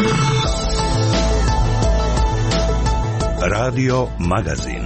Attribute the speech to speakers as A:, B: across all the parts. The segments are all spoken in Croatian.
A: Radio Magazin.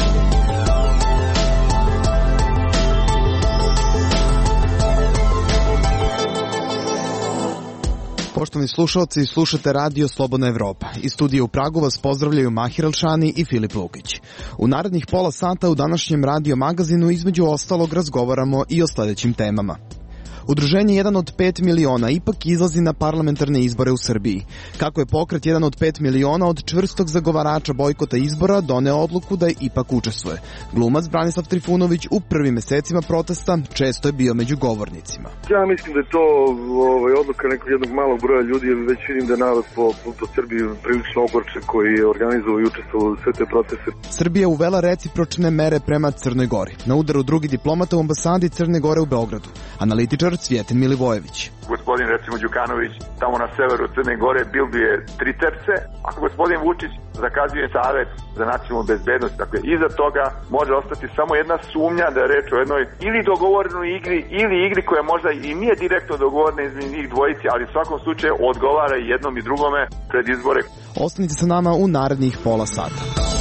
B: Poštovani slušalci, slušate Radio Slobodna Evropa. Iz studija u Pragu vas pozdravljaju Mahir Alšani i Filip Lukić. U narednih pola sata u današnjem Radio Magazinu između ostalog razgovaramo i o sledećim temama. Udruženje 1 od 5 miliona ipak izlazi na parlamentarne izbore u Srbiji. Kako je pokret 1 od 5 miliona od čvrstog zagovarača bojkota izbora doneo odluku da ipak učestvuje. Glumac Branislav Trifunović u prvim mesecima protesta često je bio među govornicima.
C: Ja mislim da je to odluka nekog jednog malog broja ljudi, jer već vidim da je narod po Srbiji prilično ogorčen koji je organizovao i učestvovao u sve te proteste.
B: Srbija uvela recipročne mere prema Crnoj Gori. Na udaru drugi diplomata u ambasadi Crne Gore u Beogradu. Analitičar Cvjetin Milivojević.
D: Gospodin, recimo, Đukanović, tamo na severu Crne Gore bilduje tricepse, ako gospodin Vučić zakazuje Savet za nacionalnu bezbednost, dakle, iza toga može ostati samo jedna sumnja da je reč o jednoj ili dogovorenoj igri, ili igri koja možda i nije direktno dogovorena između njih dvojici, ali u svakom slučaju odgovara i jednom i drugome pred izbore.
B: Ostanite sa nama u narednih pola sata.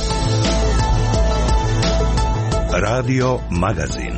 A: Radio Magazin.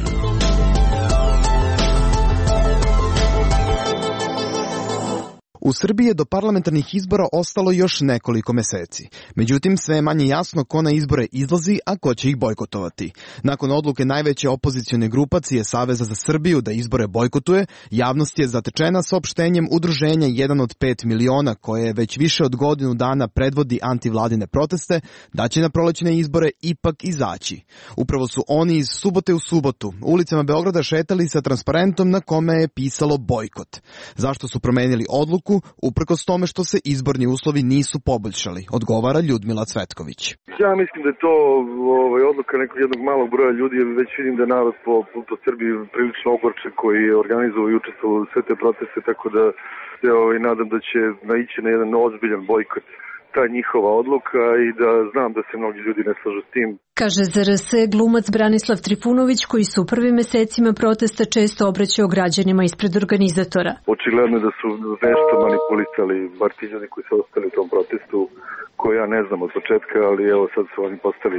B: U Srbiji je do parlamentarnih izbora ostalo još nekoliko meseci. Međutim, sve je manje jasno ko na izbore izlazi, a ko će ih bojkotovati. Nakon odluke najveće opozicione grupacije Saveza za Srbiju da izbore bojkotuje, javnost je zatečena saopštenjem udruženja 1 od 5 miliona, koje već više od godinu dana predvodi antivladine proteste, da će na prolećne izbore ipak izaći. Upravo su oni iz subote u subotu ulicama Beograda šetali sa transparentom na kome je pisalo bojkot. Zašto su promenili odluku? Uprkos tome što se izborni uslovi nisu poboljšali, odgovara Ljudmila Cvetković.
C: Ja mislim da je to odluka nekog jednog malog broja ljudi, jer već vidim da je narod po Srbiji prilično ogorčen koji je organizovao i učestvovao u sve te proteste, tako da se nadam da će naići na jedan ozbiljan bojkot ta njihova odluka i da znam da se mnogi ljudi ne slažu s tim.
E: Kaže za RS glumac Branislav Trifunović, koji su u prvim mesecima protesta često obraćao građanima ispred organizatora.
C: Očigledno da su nešto manipulisali, bar ti ljudi koji su ostali u tom protestu, koje ja ne znam od početka, ali evo sad su oni postali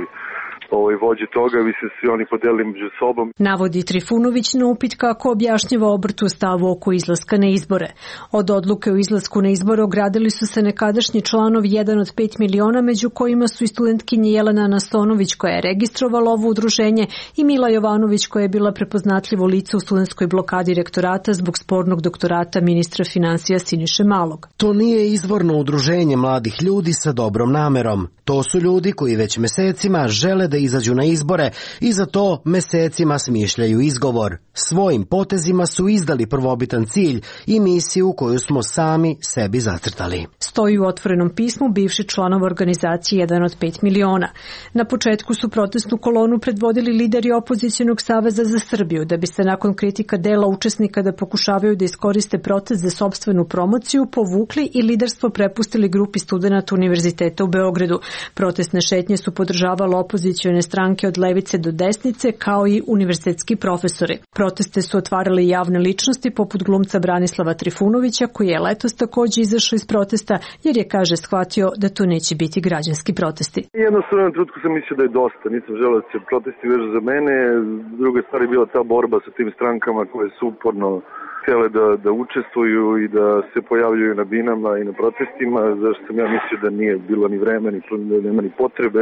C: vođe toga, vi se svi oni podelili među sobom.
E: Navodi Trifunović na upit kako objašnjava obrtu stavu oko izlaska na izbore. Od odluke o izlasku na izbore ogradili su se nekadašnji članovi 1 od 5 miliona, među kojima su i studentkinje Jelena Anastonović, koja je registrovala ovo udruženje, i Mila Jovanović, koja je bila prepoznatljivo lice u studentskoj blokadi rektorata zbog spornog doktorata ministra finansija Siniše Malog.
F: To nije izvorno udruženje mladih ljudi sa dobrom namerom. To su ljudi koji već mesecima žele da izađu na izbore i za to mesecima smišljaju izgovor. Svojim potezima su izdali prvobitan cilj i misiju koju smo sami sebi zacrtali.
E: Stoji u otvorenom pismu bivši članov organizacije 1 od 5 miliona. Na početku su protestnu kolonu predvodili lideri opozicionog Saveza za Srbiju, da bi se nakon kritika dela učesnika da pokušavaju da iskoriste protest za sopstvenu promociju povukli i liderstvo prepustili grupi studenata Univerziteta u Beogradu. Protestne šetnje su podržavale opozicione stranke od levice do desnice, kao i univerzitetski profesori. Proteste su otvarale javne ličnosti poput glumca Branislava Trifunovića, koji je letos takođe izašao iz protesta jer je, kaže, shvatio da to neće biti građanski protesti.
C: Jednostavno na trenutku sam mislio da je dosta, nisam želeo da se protesti vežu za mene. Druga stvar je bila ta borba sa tim strankama koje su uporno htjele da učestvuju i da se pojavljuju na binama i na protestima, zašto sam ja mislio da nije bilo ni vreme, da nema ni potrebe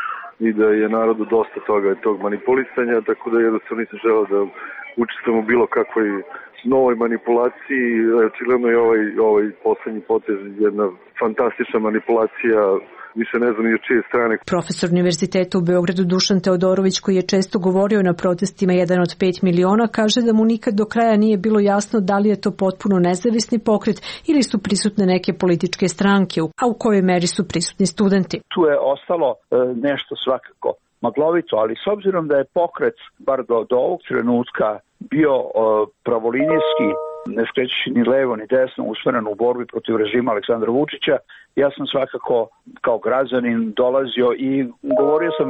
C: i da je narodu dosta toga tog manipulisanja, tako da jednostavno nisam želeo da učestvujem u bilo kakvoj novoj manipulaciji. Očigledno je ovaj poslednji potez jedna fantastična manipulacija, više ne znam ni od čije strane.
E: Profesor Univerziteta u Beogradu Dušan Teodorović, koji je često govorio na protestima 1 od 5 miliona, kaže da mu nikad do kraja nije bilo jasno da li je to potpuno nezavisni pokret ili su prisutne neke političke stranke, a u kojoj meri su prisutni studenti.
G: Tu je ostalo nešto svakako maglovito, ali s obzirom da je pokret, bar do ovog trenutka, bio pravolinijski, ne skrećući ni levo ni desno, usmeren u borbi protiv režima Aleksandra Vučića, ja sam svakako kao građanin dolazio i govorio sam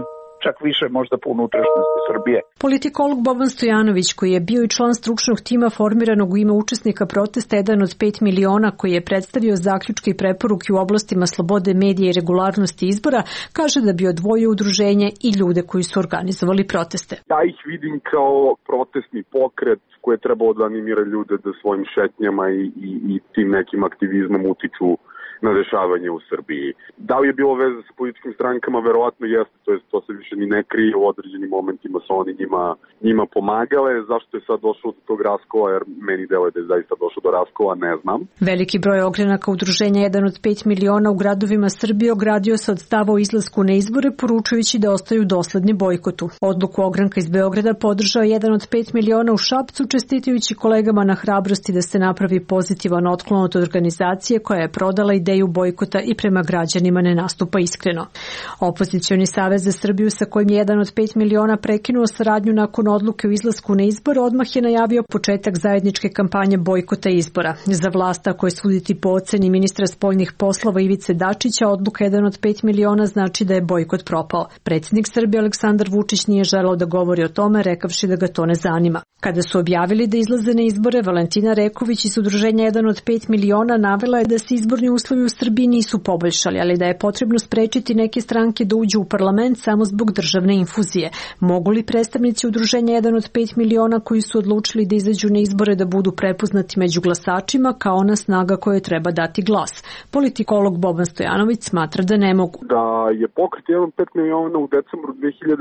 G: čak više možda po unutrašnjosti Srbije.
E: Politikolog Boban Stojanović, koji je bio i član stručnog tima formiranog u ime učesnika protesta Jedan od 5 miliona, koji je predstavio zaključke i preporuke u oblastima slobode medija i regularnosti izbora, kaže da bi odvojio udruženje i ljude koji su organizovali proteste.
H: Ja ih vidim kao protestni pokret koje je trebalo da animira ljude da svojim šetnjama i tim nekim aktivizmom utiču na dešavanje u Srbiji. Da li je bilo veze sa političkim strankama? Verovatno jeste, to se više ni ne krije, u određenim momentima su oni njima pomagale. Zašto je sad došlo do tog raskola, jer meni deluje da je zaista došlo do raskola, ne znam.
E: Veliki broj ogranaka udruženja Jedan od 5 miliona u gradovima Srbije ogradio se od stava o izlasku na izbore, poručujući da ostaju dosledni bojkotu. Odluku ogranka iz Beograda podržao Jedan od 5 miliona u Šapcu, čestitajući kolegama na hrabrosti da se napravi pozitivan otklon od organizacije koja je prodala ideju bojkota i prema građanima ne nastupa iskreno. Opozicioni savez za Srbiju, sa kojim je Jedan od 5 miliona prekinuo saradnju nakon odluke o izlasku na izbore, odmah je najavio početak zajedničke kampanje bojkota izbora. Za vlast, ako je suditi po oceni ministra spoljnih poslova Ivice Dačića, odluka Jedan od 5 miliona znači da je bojkot propao. Predsjednik Srbije Aleksandar Vučić nije želeo da govori o tome, rekavši da ga to ne zanima. Kada su objavili da izlaze na izbore, Valentina Reković iz udruženja Jedan od 5 miliona navela je da se izborni uslovi u Srbiji nisu poboljšali, ali da je potrebno sprečiti neke stranke da uđu u parlament samo zbog državne infuzije. Mogu li predstavnici udruženja Jedan od 5 miliona koji su odlučili da izađu na izbore da budu prepoznati među glasačima kao ona snaga kojoj treba dati glas? Politikolog Boban Stojanović smatra da ne mogu.
H: Da je pokret Jedan od 5 miliona u decembru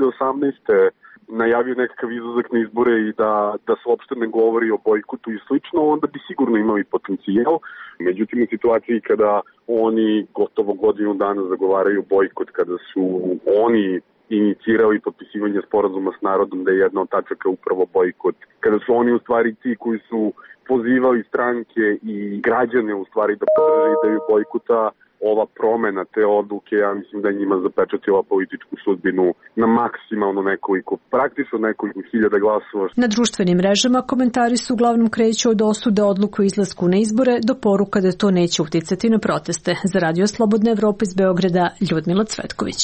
H: 2018. najavio nekakav izlazak na izbore i da se uopšte ne govori o bojkotu i slično, onda bi sigurno imali potencijal. Međutim, u situaciji kada oni gotovo godinu dana zagovaraju bojkot, kada su oni inicirali potpisivanje sporazuma s narodom da je jedna od tačaka upravo bojkot, kada su oni u stvari ti koji su pozivali stranke i građane u stvari da podrže ideju bojkota, ova promena te odluke, ja mislim da je njima zapečatila političku sudbinu na maksimalno praktično nekoliko hiljada glasova.
E: Na društvenim mrežama komentari su uglavnom kreću od osude odluku o izlasku na izbore do poruka da to neće uticati na proteste. Za Radio Slobodna Evropa iz Beograda, Ljudmila Cvetković.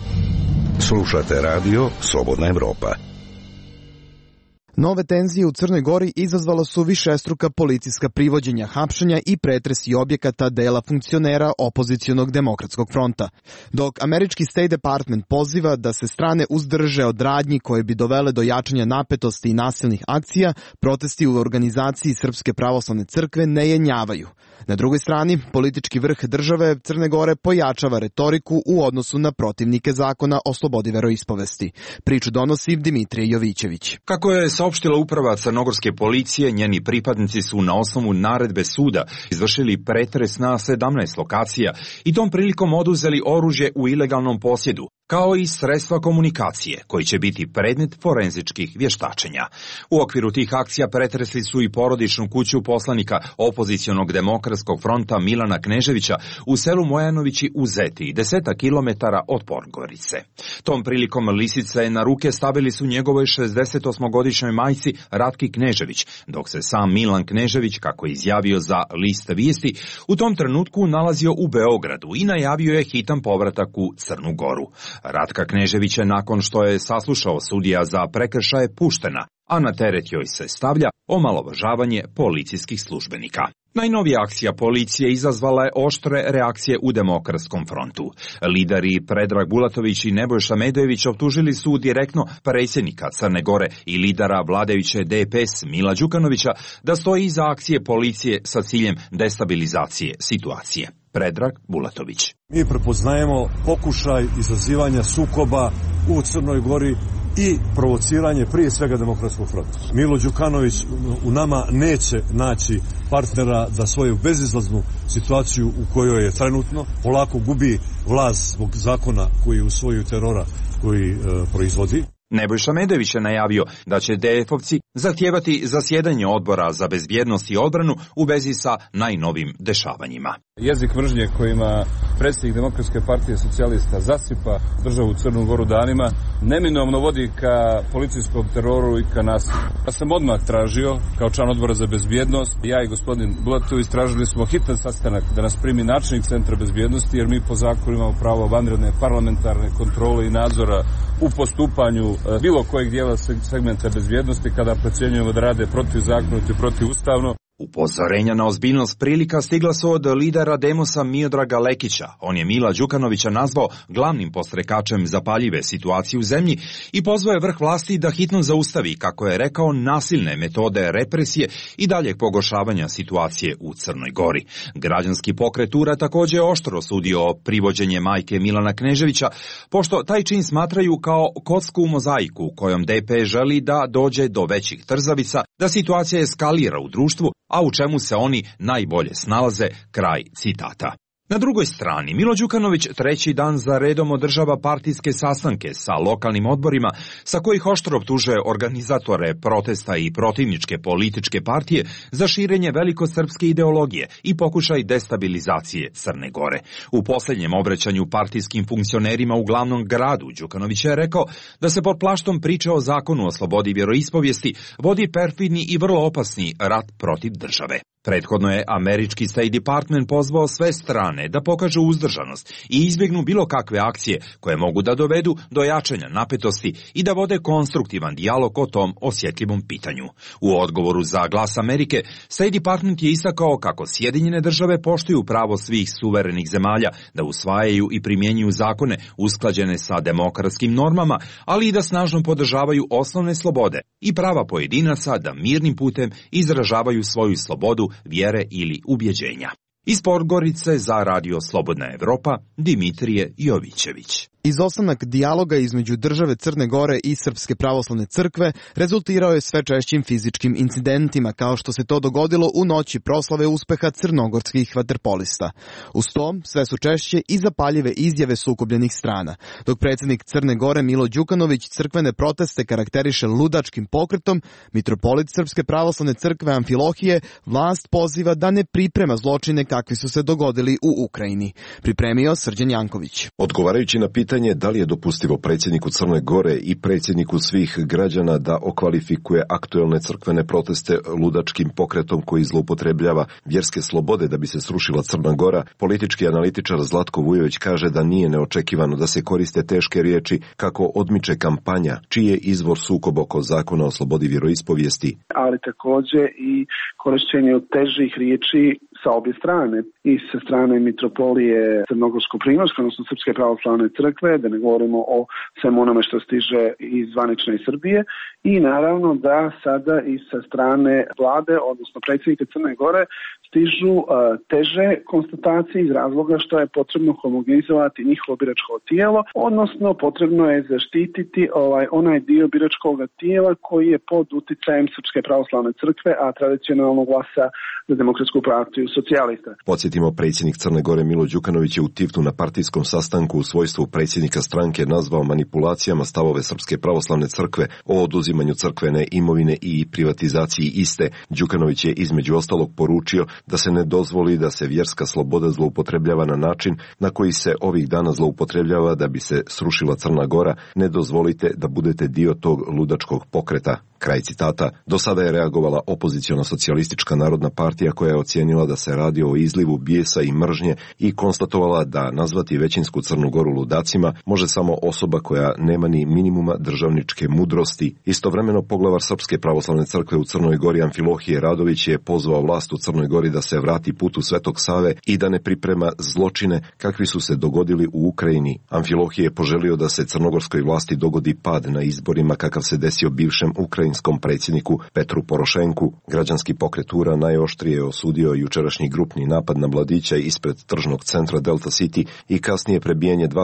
A: Slušate Radio Slobodna Evropa.
B: Nove tenzije u Crnoj Gori izazvalo su višestruka policijska privođenja, hapšenja i pretresi objekata dela funkcionera opozicionog demokratskog fronta. Dok američki State Department poziva da se strane uzdrže od radnji koje bi dovele do jačanja napetosti i nasilnih akcija, protesti u organizaciji Srpske pravoslavne crkve ne jenjavaju. Na drugoj strani, politički vrh države Crne Gore pojačava retoriku u odnosu na protivnike zakona o slobodi veroispovesti. Priču donosi Dimitrije Jovićević.
I: Kako je saopštila uprava crnogorske policije, njeni pripadnici su na osnovu naredbe suda izvršili pretres na 17 lokacija i tom prilikom oduzeli oružje u ilegalnom posjedu, kao i sredstva komunikacije, koji će biti predmet forenzičkih vještačenja. U okviru tih akcija pretresli su i porodičnu kuću poslanika opozicionog demokratskog fronta Milana Kneževića u selu Mojanovići u Zeti, 10 kilometara od Podgorice. Tom prilikom lisice na ruke stavili su njegovoj 68-godišnjoj majci Ratki Knežević, dok se sam Milan Knežević, kako je izjavio za List vijesti, u tom trenutku nalazio u Beogradu i najavio je hitan povratak u Crnu Goru. Ratka Knežević je nakon što je saslušao sudija za prekršaje puštena, a na teret joj se stavlja omalovažavanje policijskih službenika. Najnovija akcija policije izazvala je oštre reakcije u Demokratskom frontu. Lideri Predrag Bulatović i Nebojša Medojević optužili su direktno predsjednika Crne Gore i lidera vladajuće DPS Mila Đukanovića da stoji iza akcije policije sa ciljem destabilizacije situacije. Predrag Bulatović.
J: Mi prepoznajemo pokušaj izazivanja sukoba u Crnoj Gori i provociranje prije svega Demokratskog fronta. Milo Đukanović u nama neće naći partnera za svoju bezizlaznu situaciju u kojoj je trenutno. Polako gubi vlast zbog zakona koji usvoju terora koji proizvodi.
I: Nebojša Medojević je najavio da će DF-ovci zahtijevati zasjedanje odbora za bezbjednost i odbranu u vezi sa najnovim dešavanjima.
K: Jezik mržnje kojima predsjednik Demokratske partije socijalista zasipa državu Crnu Goru danima neminovno vodi ka policijskom teroru i ka nasilju. Ja sam odmah tražio, kao član odbora za bezbjednost, ja i gospodin Bulatović tražili smo hitan sastanak da nas primi načelnik Centra bezbjednosti, jer mi po zakonu imamo pravo vanredne parlamentarne kontrole i nadzora u postupanju bilo kojeg dijela segmenta bezbjednosti kada procjenjujemo da rade protivzakonito i protivustavno.
I: Upozorenja na ozbiljnost prilika stigla su od lidera Demosa Miodraga Lekića. On je Mila Đukanovića nazvao glavnim postrekačem zapaljive situacije u zemlji i pozvao je vrh vlasti da hitno zaustavi, kako je rekao, nasilne metode represije i daljeg pogoršavanja situacije u Crnoj Gori. Građanski pokret URA također je oštro osudio privođenje majke Milana Kneževića, pošto taj čin smatraju kao kocku u mozaiku kojom DP želi da dođe do većih trzavica, da situacija eskalira u društvu, a u čemu se oni najbolje snalaze, kraj citata. Na drugoj strani, Milo Đukanović treći dan za redom održava partijske sastanke sa lokalnim odborima, sa kojih oštro optužuje organizatore protesta i protivničke političke partije za širenje velikosrpske ideologije i pokušaj destabilizacije Crne Gore. U posljednjem obraćanju partijskim funkcionerima u glavnom gradu, Đukanović je rekao da se pod plaštom priče o zakonu o slobodi vjeroispovijesti vodi perfidni i vrlo opasni rat protiv države. Prethodno je američki State Department pozvao sve strane da pokažu uzdržanost i izbjegnu bilo kakve akcije koje mogu da dovedu do jačanja napetosti i da vode konstruktivan dijalog o tom osjetljivom pitanju. U odgovoru za Glas Amerike, State Department je istakao kako Sjedinjene države poštuju pravo svih suverenih zemalja da usvajaju i primjenjuju zakone usklađene sa demokratskim normama, ali i da snažno podržavaju osnovne slobode i prava pojedinaca da mirnim putem izražavaju svoju slobodu, vjere ili ubjeđenja. Iz Podgorice za Radio Slobodna Evropa, Dimitrije Jovićević.
B: Izostanak dijaloga između države Crne Gore i Srpske pravoslavne crkve rezultirao je sve češćim fizičkim incidentima, kao što se to dogodilo u noći proslave uspeha crnogorskih vaterpolista. Uz to, sve su češće i zapaljive izjave sukobljenih strana. Dok predsjednik Crne Gore Milo Đukanović crkvene proteste karakteriše ludačkim pokretom, mitropolit Srpske pravoslavne crkve Amfilohije vlast poziva da ne priprema zločine kakvi su se dogodili u Ukrajini. Pripremio Srđan Janković.
L: Odgovarajući na pitanje da li je dopustivo predsjedniku Crne Gore i predsjedniku svih građana da okvalifikuje aktuelne crkvene proteste ludačkim pokretom koji zloupotrebljava vjerske slobode da bi se srušila Crna Gora, politički analitičar Zlatko Vujović kaže da nije neočekivano da se koriste teške riječi kako odmiče kampanja, čiji je izvor sukob oko zakona o slobodi vjeroispovijesti.
M: Ali također i korišćenje težih riječi sa obje strane, i sa strane mitropolije Crnogorsko-Primorske, odnosno Srpske pravoslavne crkve, da ne govorimo o svemu onome što stiže iz zvanične Srbije, i naravno da sada i sa strane vlade, odnosno predsjednika Crne Gore, stižu teže konstatacije iz razloga što je potrebno homogenizovati njihovo biračko tijelo, odnosno potrebno je zaštititi onaj dio biračkog tijela koji je pod uticajem Srpske pravoslavne crkve, a tradicionalno glasa za Demokratsku partiju socijalista.
L: Podsjetimo, predsjednik Crne Gore Milo Đukanović je u Tivtu na partijskom sastanku u svojstvu predsjednika stranke nazvao manipulacijama stavove Srpske pravoslavne crkve o oduzimanju crkvene imovine i privatizaciji iste. Đukanović je između ostalog poručio da se ne dozvoli da se vjerska sloboda zloupotrebljava na način na koji se ovih dana zloupotrebljava da bi se srušila Crna Gora. Ne dozvolite da budete dio tog ludačkog pokreta. Kraj citata. Do sada je reagovala opoziciona socijalistička narodna partija koja je ocijenila da se radi o izlivu bijesa i mržnje i konstatovala da nazvati većinsku Crnu Goru ludacima može samo osoba koja nema ni minimuma državničke mudrosti. Istovremeno poglavar Srpske pravoslavne crkve u Crnoj Gori Amfilohije Radović je pozvao vlast u Crnoj Gori da se vrati putu Svetog Save i da ne priprema zločine kakvi su se dogodili u Ukrajini. Amfilohije je poželio da se crnogorskoj vlasti dogodi pad na izborima kakav se desio bivšem ukrajinskom predsjedniku Petru Porošenku. Građanski pokret URA najoštrije je osudio jučerašnji grupni napad na mladića ispred tržnog centra Delta City i kasnije prebijanje 2 crnogorska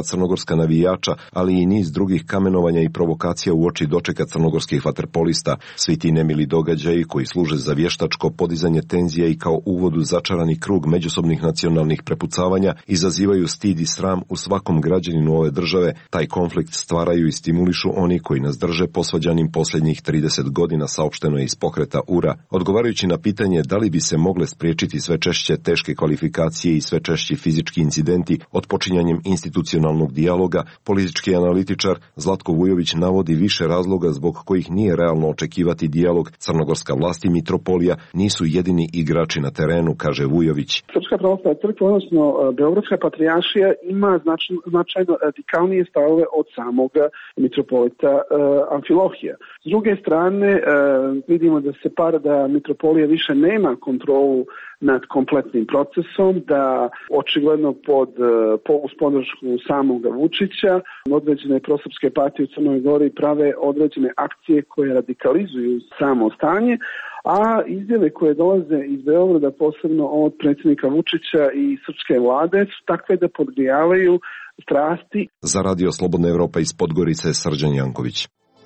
L: pritiska navijača, ali i niz drugih kamenovanja i provokacija uoči dočeka crnogorskih vaterpolista. Svi ti nemili događaji koji služe za vještačko podizanje tenzija i kao uvod u začarani krug međusobnih nacionalnih prepucavanja izazivaju stid i sram u svakom građaninu ove države. Taj konflikt stvaraju i stimulišu oni koji nas drže posvađanim posljednjih 30 godina, saopšteno je iz pokreta URA. Odgovarajući na pitanje da li bi se mogle spriječiti sve češće teške kvalifikacije i sve češći fizički incidenti odpočinjanjem institucionalnog dijaloga, politički analitičar Zlatko Vujović navodi više razloga zbog kojih nije realno očekivati dijalog. Crnogorska vlast i mitropolija nisu jedini igrači na terenu, kaže Vujović.
M: Srpska pravoslavna crkva, odnosno Beogradska patrijaršija, ima značajno radikalnije stavove od samog mitropolita Amfilohija. S druge strane, vidimo da mitropolija više nema kontrolu nad kompletnim procesom, da očigledno uz podršku samoga Vučića određene prosrpske partije u Crnoj Gori prave određene akcije koje radikalizuju samo stanje, a izjave koje dolaze iz Beograda, posebno od predsjednika Vučića i srpske vlade, su takve da podgrijavaju strasti.
L: Za Radio Slobodna Evropa iz Podgorice, Srđan Janković.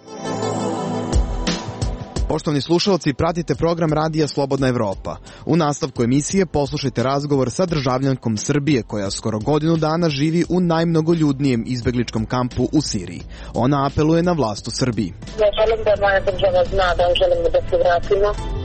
B: Poštovani slušalci, pratite program Radija Slobodna Evropa. U nastavku emisije poslušajte razgovor sa državljankom Srbije koja skoro godinu dana živi u najmnogoljudnijem izbegličkom kampu u Siriji. Ona apeluje na vlast u Srbiji.
N: Ja želim da moja država zna da želimo da se vratimo.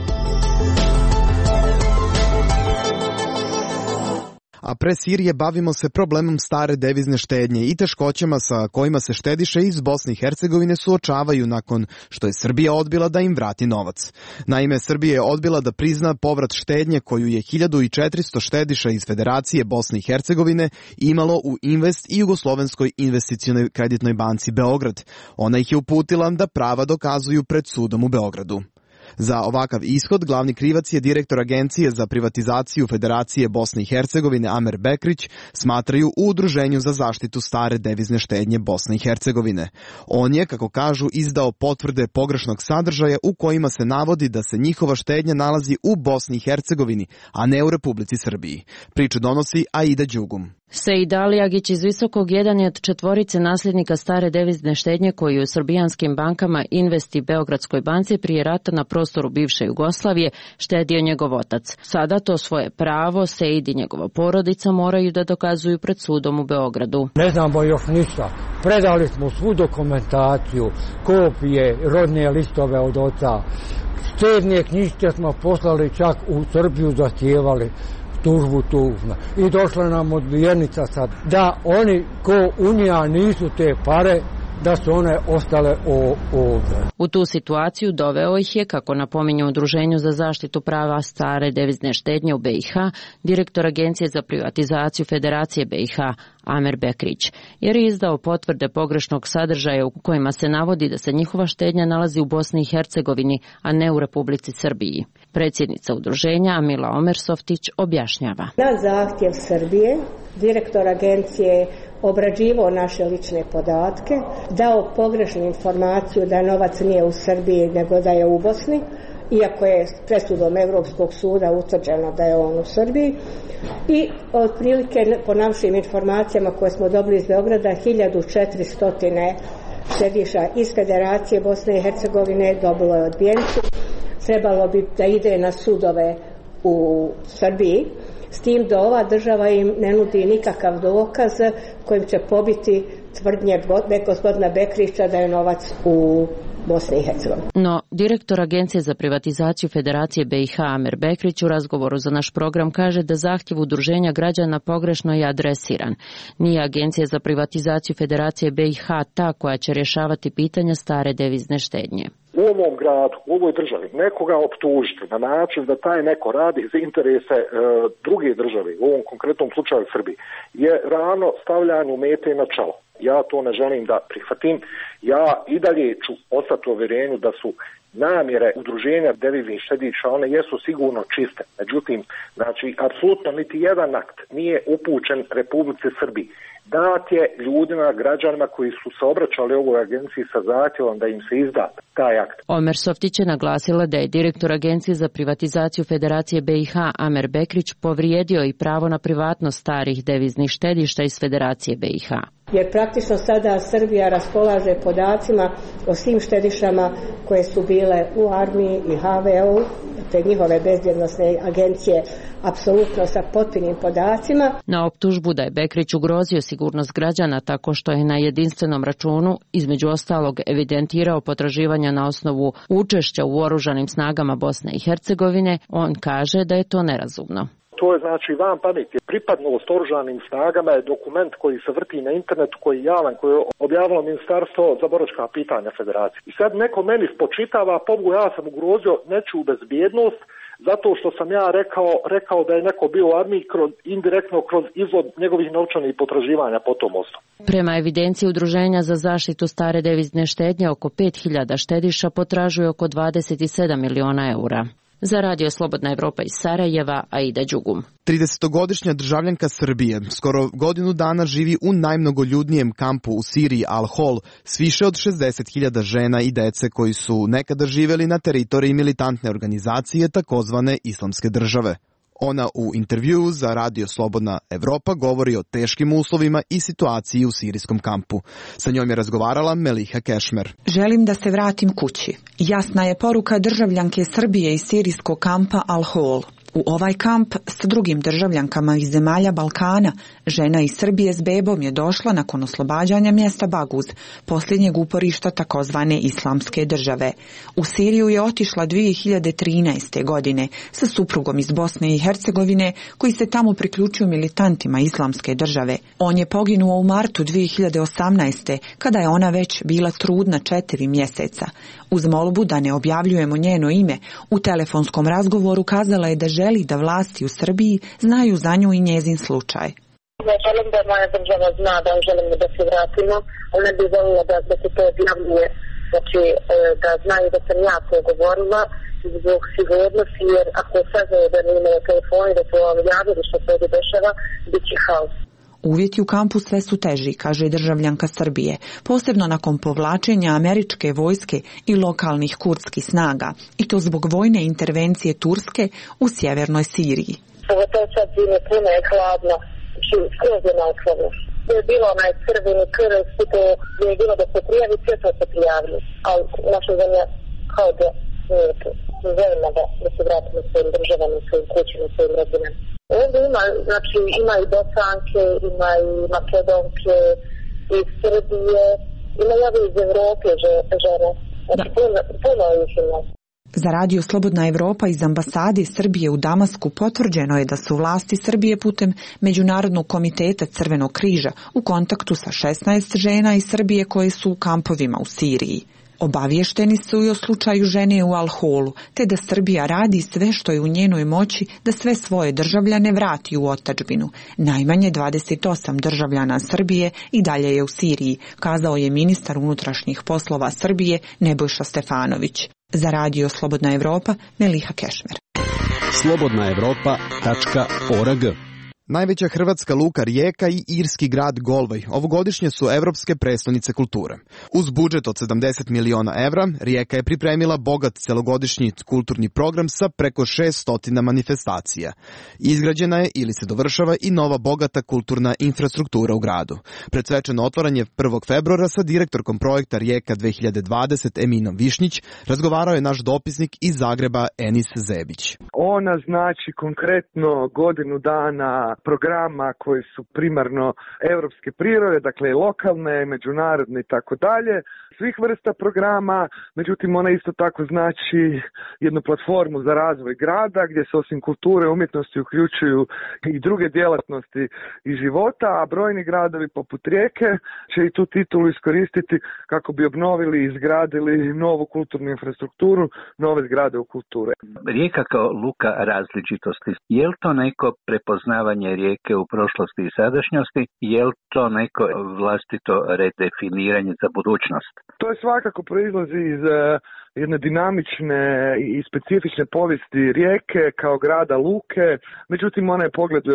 B: A pre Sirije bavimo se problemom stare devizne štednje i teškoćama sa kojima se štediše iz Bosne i Hercegovine suočavaju nakon što je Srbija odbila da im vrati novac. Naime, Srbija je odbila da prizna povrat štednje koju je 1400 štediša iz Federacije Bosne i Hercegovine imalo u Invest i Jugoslovenskoj investicionoj kreditnoj banci Beograd. Ona ih je uputila da prava dokazuju pred sudom u Beogradu. Za ovakav ishod glavni krivac je direktor Agencije za privatizaciju Federacije Bosne i Hercegovine Amer Bekrić, smatraju u Udruženju za zaštitu stare devizne štednje Bosne i Hercegovine. On je, kako kažu, izdao potvrde pogrešnog sadržaja u kojima se navodi da se njihova štednja nalazi u Bosni i Hercegovini, a ne u Republici Srbiji. Priču donosi Aida Đugum.
O: Sejid Alijagić iz Visokog jedan je od četvorice nasljednika stare devizne štednje koju u srbijanskim bankama Invest i Beogradskoj banci prije rata na prostoru bivše Jugoslavije štedio njegov otac. Sada to svoje pravo Sejid i njegova porodica moraju da dokazuju pred sudom u Beogradu.
P: Ne znamo još ništa. Predali smo svu dokumentaciju, kopije, rodne listove od oca. Štedne knjižice smo poslali, čak u Srbiju zahtijevali tužbu tužna. I došla nam odbijenica sad da oni ko unija nisu te pare, da su one ostale ovdje.
O: U tu situaciju doveo ih je, kako napominju Udruženju za zaštitu prava stare devizne štednje u BiH, direktor Agencije za privatizaciju Federacije BiH Amer Bekrić, jer je izdao potvrde pogrešnog sadržaja u kojima se navodi da se njihova štednja nalazi u Bosni i Hercegovini, a ne u Republici Srbiji. Predsjednica udruženja Amila Omersoftić objašnjava.
N: Na zahtjev Srbije, direktor agencije obrađivao naše lične podatke, dao pogrešnu informaciju da novac nije u Srbiji nego da je u Bosni, iako je presudom Evropskog suda utvrđeno da je on u Srbiji. I otprilike po našim informacijama koje smo dobili iz Beograda 1400 štediša iz Federacije Bosne i Hercegovine dobilo je odbijenicu. Trebalo bi da ide na sudove u Srbiji, s tim da ova država im ne nudi nikakav dokaz kojim će pobiti tvrdnje gospodina Bekrića da je novac u Bosni i Hercegovini.
O: No, direktor Agencije za privatizaciju Federacije BiH Amer Bekrić u razgovoru za naš program kaže da zahtjev udruženja građana pogrešno je adresiran. Nije Agencija za privatizaciju Federacije BiH ta koja će rješavati pitanja stare devizne štednje.
Q: U ovom gradu, u ovoj državi, nekoga optužiti na način da taj neko radi za interese druge države, u ovom konkretnom slučaju Srbiji, je rano stavljanju mete na čelo. Ja to ne želim da prihvatim. Ja i dalje ću ostati u uvjerenju da su namjere udruženja deviznih štediša, one jesu sigurno čiste. Međutim, znači, apsolutno niti jedan akt nije upućen Republici Srbiji. Dat je ljudima, građanima koji su se obraćali ovoj agenciji sa zahtjevom da im se izda taj akt.
O: Omersoftić je naglasila da je direktor Agencije za privatizaciju Federacije BiH Amer Bekrić povrijedio i pravo na privatnost starih deviznih štedišta iz Federacije BiH.
N: Jer praktično sada Srbija raspolaže podacima o svim štedišama koje su bile u armiji i HVO, te njihove bezbjednosne agencije, apsolutno sa potpunim podacima.
O: Na optužbu da je Bekrić ugrozio sigurnost građana tako što je na jedinstvenom računu, između ostalog, evidentirao potraživanja na osnovu učešća u oružanim snagama Bosne i Hercegovine, on kaže da je to nerazumno.
Q: To je znači van pameti. Pripadnost oružanim snagama je dokument koji se vrti na internetu, koji je javan, koji je objavilo Ministarstvo za boračka pitanja Federacije. I sad neko meni spočitava, pobogu ja sam ugrozio nečiju bezbjednost, zato što sam ja rekao da je neko bio u armiji indirektno kroz izvod njegovih novčanih potraživanja po tom osnovu.
O: Prema evidenciji Udruženja za zaštitu stare devizne štednje, oko 5000 štediša potražuje oko 27 miliona eura. Za Radio Slobodna Evropa iz Sarajeva, Aida Đugum.
B: 30-godišnja državljanka Srbije skoro godinu dana živi u najmnogoljudnijem kampu u Siriji Al-Hol s više od 60.000 žena i dece koji su nekada živeli na teritoriji militantne organizacije takozvane Islamske države. Ona u intervjuu za Radio Slobodna Evropa govori o teškim uslovima i situaciji u sirijskom kampu. Sa njom je razgovarala Meliha Kešmer.
R: Želim da se vratim kući. Jasna je poruka državljanke Srbije iz sirijskog kampa Al-Hol. U ovaj kamp sa drugim državljankama iz zemalja Balkana, žena iz Srbije s bebom je došla nakon oslobađanja mjesta Baguz, posljednjeg uporišta takozvane Islamske države. U Siriju je otišla 2013. godine sa suprugom iz Bosne i Hercegovine, koji se tamo priključio militantima Islamske države. On je poginuo u martu 2018. kada je ona već bila trudna 4 mjeseca. Uz molbu da ne objavljujemo njeno ime, u telefonskom razgovoru kazala je da želi da vlasti u Srbiji znaju za nju i njezin slučaj.
S: Ja želim da moja država zna da želimo da se vratimo, ali ne bih volila da se to objavljuje, znači da znaju da sam ja to govorila zbog sigurnosti, jer ako saznaju da ne imaju telefoni, da su vam javili što se ovdje dešava, bit će haos.
R: Uvjeti u kampu sve su teži, kaže državljanka Srbije, posebno nakon povlačenja američke vojske i lokalnih kurdskih snaga, i to zbog vojne intervencije Turske u sjevernoj Siriji.
S: Pogotovo sad zime, puno je hladno, skroz je naokolo. Je bilo onaj crveni krv, to je bilo da se prijavi, sve to se prijavili, ali naša zemlja kao da nije to. Želimo da se vratimo svojim državama, svojim kućima, svojim rodinama. Ovdje ima i Bosanke, ima i Makedonke, iz Srbije, ima i iz Evrope žene. Znači puno ih ima.
R: Za Radio Slobodna Evropa iz ambasade Srbije u Damasku potvrđeno je da su vlasti Srbije putem Međunarodnog komiteta Crvenog križa u kontaktu sa 16 žena iz Srbije koje su u kampovima u Siriji. Obavješteni su i o slučaju žene u Al-Holu, te da Srbija radi sve što je u njenoj moći da sve svoje državljane vrati u otadžbinu. Najmanje 28 državljana Srbije i dalje je u Siriji, kazao je ministar unutrašnjih poslova Srbije Nebojša Stefanović. Za Radio Slobodna Evropa, Meliha Kešmer.
T: slobodnaevropa.org.
B: Najveća hrvatska luka Rijeka i irski grad Golvaj ovogodišnje su evropske prestonice kulture. Uz budžet od 70 miliona evra, Rijeka je pripremila bogat celogodišnji kulturni program sa preko 600 manifestacija. Izgrađena je ili se dovršava i nova bogata kulturna infrastruktura u gradu. Pred svečano otvaranje 1. februara sa direktorkom projekta Rijeka 2020 Eminom Višnjić razgovarao je naš dopisnik iz Zagreba Enis Zebić.
U: Ona znači konkretno godinu dana programa koji su primarno europske prirode, dakle lokalne, međunarodne i tako dalje, svih vrsta programa, međutim ona isto tako znači jednu platformu za razvoj grada gdje se osim kulture i umjetnosti uključuju i druge djelatnosti i života, a brojni gradovi poput Rijeke će i tu titulu iskoristiti kako bi obnovili i izgradili novu kulturnu infrastrukturu, nove zgrade u kulture.
V: Rijeka kao luka različitosti, je li to neko prepoznavanje Rijeke u prošlosti i sadašnjosti, je li to neko vlastito redefiniranje za budućnost?
U: To je svakako proizlazi jedne dinamične i specifične povijesti Rijeke kao grada luke, međutim ona je pogled u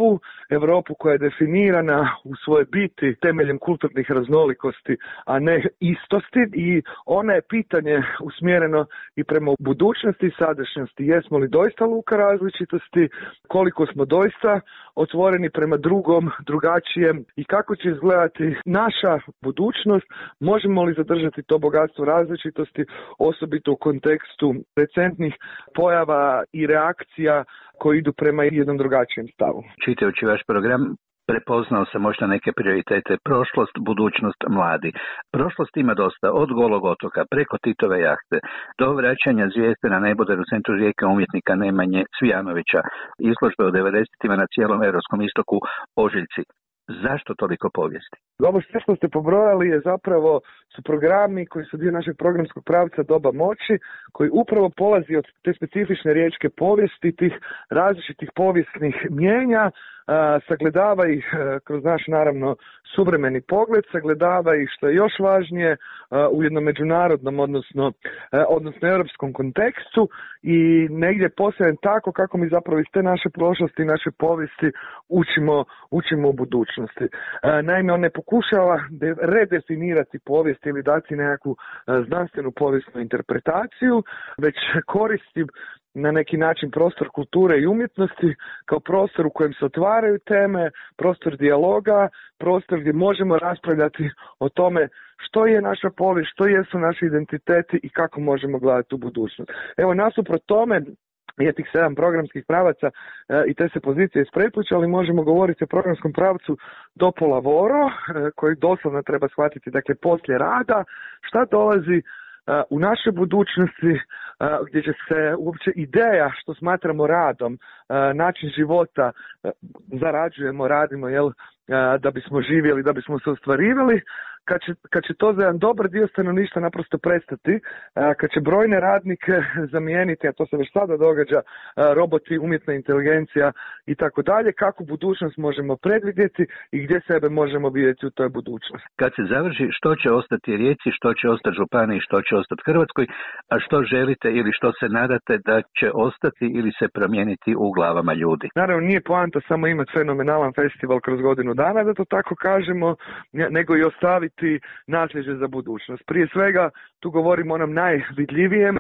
U: Europu koja je definirana u svojoj biti temeljem kulturnih raznolikosti, a ne istosti, i ona je pitanje usmjereno i prema budućnosti i sadašnjosti. Jesmo li doista luka različitosti, koliko smo doista otvoreni prema drugom, drugačijem i kako će izgledati naša budućnost, možemo li zadržati to bogatstvo različitosti, osobito u kontekstu recentnih pojava i reakcija koji idu prema jednom drugačijem stavu.
V: Čitajući vaš program, prepoznao sam možda neke prioritete: prošlost, budućnost, mladi. Prošlost ima dosta, od Golog otoka preko Titove jahte do vraćanja zvijezde na neboder u centru Rijeke umjetnika Nemanje Cvijanovića, izložbe u 90-ima na cijelom europskom istoku Ožiljci. Zašto toliko povijesti?
U: Ovo što ste pobrojali je zapravo su programi koji su dio našeg programskog pravca Doba moći, koji upravo polazi od te specifične riječke povijesti, tih različitih povijesnih mijenja, sagledava ih kroz naš naravno suvremeni pogled, sagledava ih što je još važnije u jednom međunarodnom, odnosno europskom kontekstu i negdje posljedno tako kako mi zapravo iz te naše prošlosti i naše povijesti učimo u budućnosti. Naime, on ne pokušava redefinirati povijest ili dati nekakvu znanstvenu povijesnu interpretaciju, već koristi na neki način prostor kulture i umjetnosti kao prostor u kojem se otvaraju teme, prostor dijaloga, prostor gdje možemo raspravljati o tome što je naša povijest, što jesu naši identiteti i kako možemo gledati u budućnost. Evo, nasuprot tome je tih 7 programskih pravaca i te se pozicije isprepliču, ali možemo govoriti o programskom pravcu dopo lavoro, koji doslovno treba shvatiti, dakle, poslije rada, šta dolazi u našoj budućnosti, gdje će se uopće ideja što smatramo radom, način života, zarađujemo, radimo, da bismo živjeli, da bismo se ostvarivali, kad će to za jedan dobar dio stanovništva naprosto prestati, kad će brojne radnike zamijeniti, a to se već sada događa, roboti, umjetna inteligencija i tako dalje, kako budućnost možemo predvidjeti i gdje sebe možemo vidjeti u toj budućnosti.
V: Kad se završi, što će ostati Rijeci, što će ostati županiji, što će ostati Hrvatskoj, a što želite ili što se nadate da će ostati ili se promijeniti u glavama ljudi?
U: Naravno, nije poanta samo imati fenomenalan festival kroz godinu dana, da to tako kažemo, nego i ostaviti nasljeđe za budućnost. Prije svega, tu govorimo o onom najvidljivijem,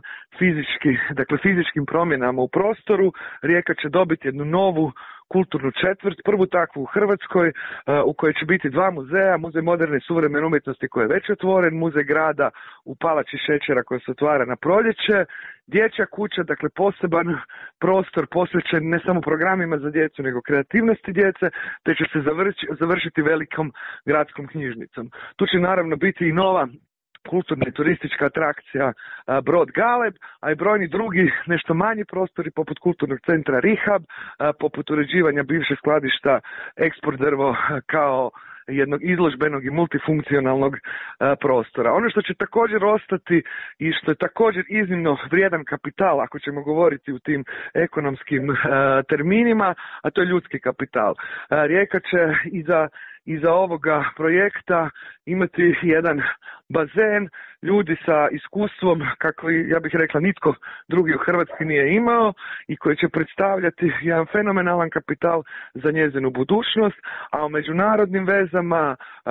U: fizičkim promjenama u prostoru. Rijeka će dobiti jednu novu kulturnu četvrt, prvu takvu u Hrvatskoj, u kojoj će biti 2 muzeja, Muzej moderne i suvremene umjetnosti koji je već otvoren, Muzej grada u Palači šećera koji se otvara na proljeće, dječja kuća, dakle poseban prostor posvećen ne samo programima za djecu, nego kreativnosti djece, te će se završiti velikom gradskom knjižnicom. Tu će naravno biti i nova kulturna i turistička atrakcija Brod Galeb, a i brojni drugi nešto manji prostori poput kulturnog centra Rihab, poput uređivanja bivšeg skladišta Eksport drvo kao jednog izložbenog i multifunkcionalnog prostora. Ono što će također ostati i što je također iznimno vrijedan kapital, ako ćemo govoriti u tim ekonomskim terminima, a to je ljudski kapital. Rijeka će iza ovoga projekta imati jedan bazen ljudi sa iskustvom kako, ja bih rekla, nitko drugi u Hrvatskoj nije imao i koji će predstavljati jedan fenomenalan kapital za njezinu budućnost, a o međunarodnim vezama,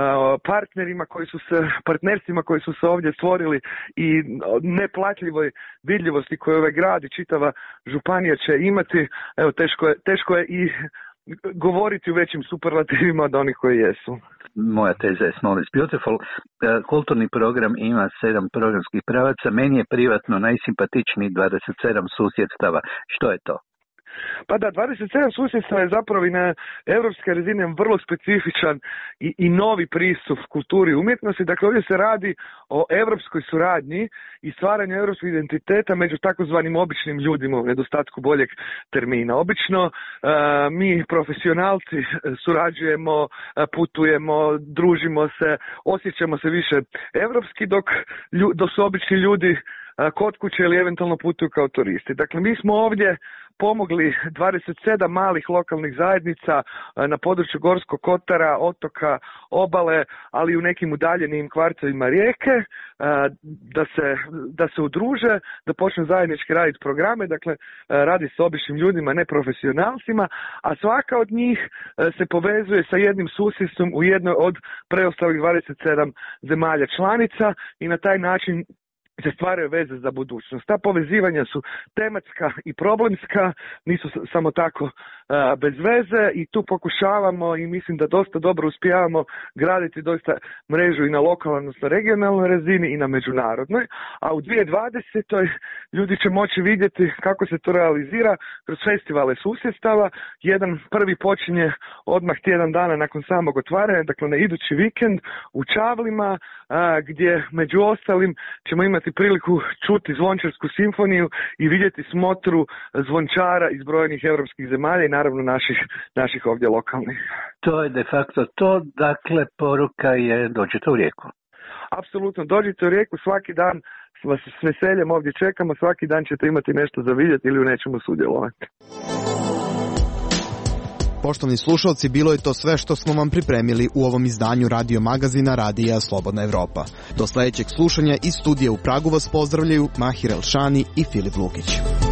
U: partnerstvima koji su se ovdje stvorili i neplatljivoj vidljivosti koju ovaj grad i čitava županija će imati, evo, teško je i govoriti u većim superlativima od onih koji jesu.
V: Moja teza je Small is beautiful. Kulturni program ima 7 programskih pravaca. Meni je privatno najsimpatičniji 27 susjedstava. Što je to?
U: Pa da, 27 susjedstva je zapravo i na europske razine vrlo specifičan i novi pristup kulturi i umjetnosti. Dakle, ovdje se radi o europskoj suradnji i stvaranju europskog identiteta među takozvanim običnim ljudima, u nedostatku boljeg termina. Obično mi profesionalci surađujemo, putujemo, družimo se, osjećamo se više europski, dok su obični ljudi kod kuće ili eventualno putuju kao turisti. Dakle, mi smo ovdje pomogli 27 malih lokalnih zajednica na području Gorskog kotara, otoka, obale, ali i u nekim udaljenim kvartovima Rijeke, da se udruže, da počnu zajednički raditi programe, dakle radi s običnim ljudima, ne profesionalcima, a svaka od njih se povezuje sa jednim susjedstvom u jednoj od preostalih 27 zemalja članica i na taj način se stvaraju veze za budućnost. Ta povezivanja su tematska i problemska, nisu samo tako bez veze i tu pokušavamo i mislim da dosta dobro uspijevamo graditi dosta mrežu i na lokalnoj, odnosno regionalnoj razini i na međunarodnoj, a u 2020. ljudi će moći vidjeti kako se to realizira kroz festivale susjedstava. Jedan prvi počinje odmah tjedan dana nakon samog otvaranja, dakle na idući vikend u Čavlima, gdje među ostalim ćemo imati priliku čuti zvončarsku simfoniju i vidjeti smotru zvončara iz brojnih europskih zemalja i naravno naših ovdje lokalnih.
V: To je de facto to, dakle poruka je dođite u Rijeku.
U: Apsolutno, dođite u Rijeku, svaki dan vas s veseljem ovdje čekamo, svaki dan ćete imati nešto za vidjeti ili u nečemu sudjelovati.
B: Poštovani slušalci, bilo je to sve što smo vam pripremili u ovom izdanju radio magazina Radija Slobodna Evropa. Do sljedećeg slušanja iz studija u Pragu vas pozdravljaju Mahir Elšani i Filip Lukić.